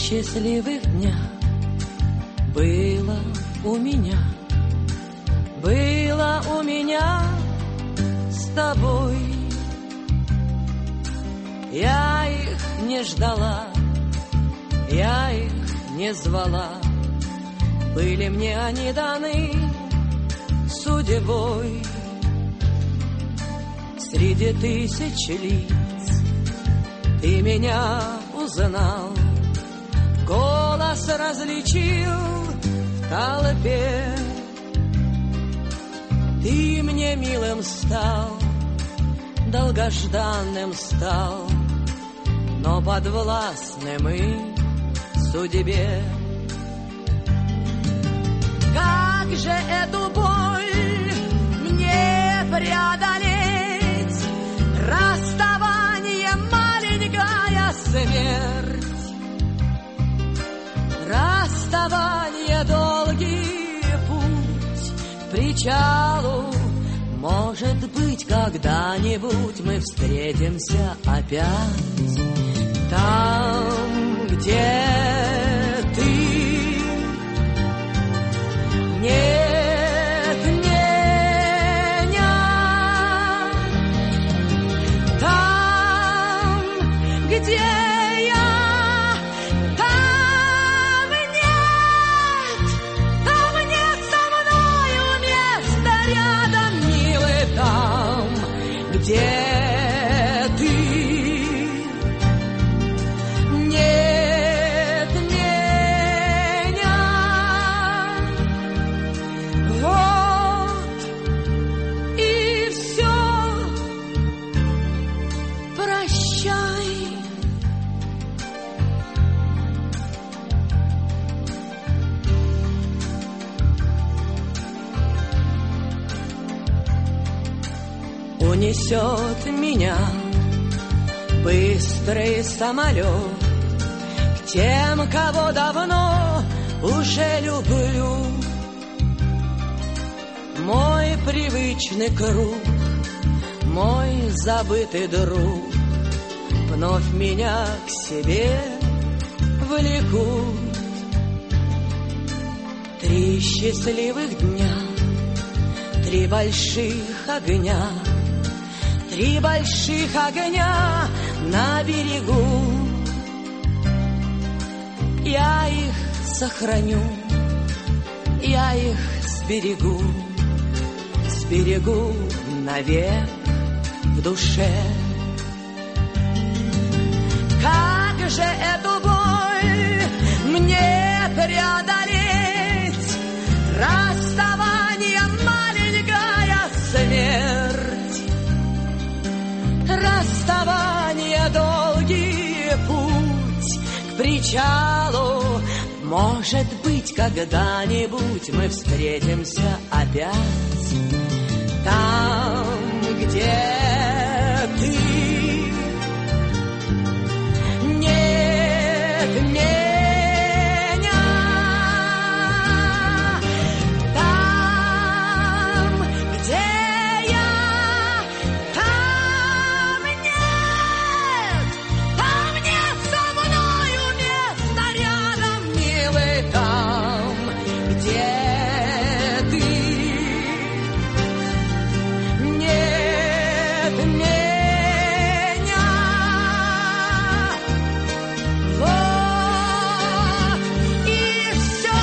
счастливых дня было у меня с тобой. Я их не ждала, я их не звала, были мне они даны судьбой. Среди тысяч лиц ты меня узнал, голос различил в толпе. Ты мне милым стал, долгожданным стал, но подвластным и судьбе. Как же эту боль мне преодолеть? Расставание, маленькая смерть, расставание, долгий путь к причалу. Может быть, когда-нибудь мы встретимся опять там, где ты. Нет меня там, где я. Там нет со мною места рядом, милый, там, где ты. Нет меня. Вот и все. Прощай. Унесет меня быстрый самолет к тем, кого давно уже люблю. Мой привычный круг, мой забытый друг вновь меня к себе влекут. 3 счастливых дня, 3 больших огня, 3 больших огня на берегу. Я их сохраню, я их сберегу, сберегу навек в душе. Как же эту боль мне преодолеть? Расставание, маленькая смерть, расставание, долгий путь к причалу. Может быть, когда-нибудь мы встретимся опять там, где ты. Нет меня там, где я. Там нет со мною места рядом, милый, там, где ты. Нет меня. Вот и все.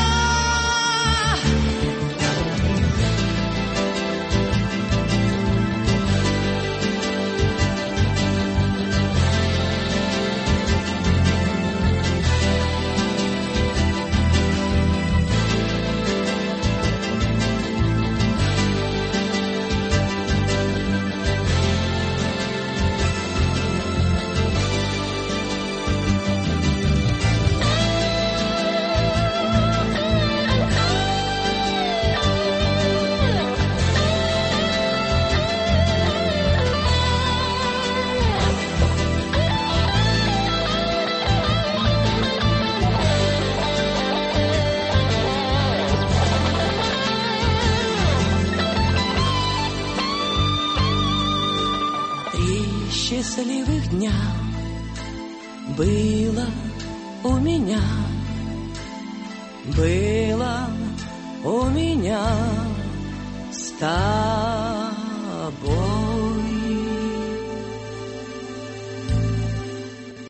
Счастливых дня было у меня, было у меня с тобой.